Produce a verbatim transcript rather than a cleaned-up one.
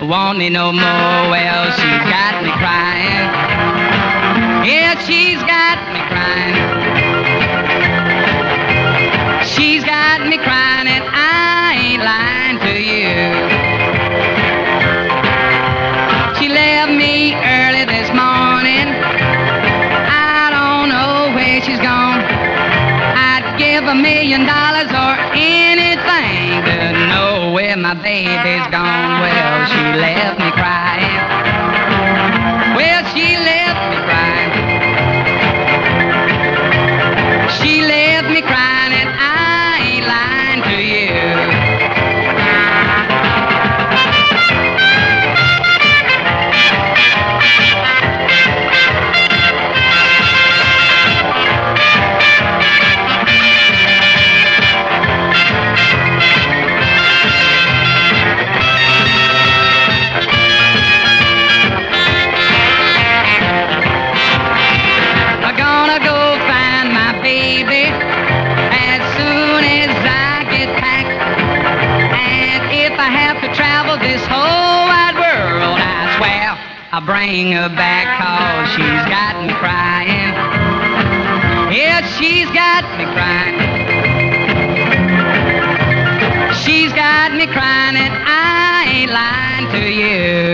want me no more. Well, she's got me crying. Yeah, she's got me crying. She's got me crying, and I ain't lying to you. She left me early this morning. I don't know where she's gone. I'd give a million dollars or anything to know where my baby's gone. Well, she left me crying. Well, she left me crying. She left me crying, and I ain't lying to you. I'm gonna go find my baby as soon as I get back. And if I have to travel this whole wide world, I swear I'll bring her back, 'cause she's got me crying. Yeah, she's got me crying. She's got me crying, and I ain't lying to you.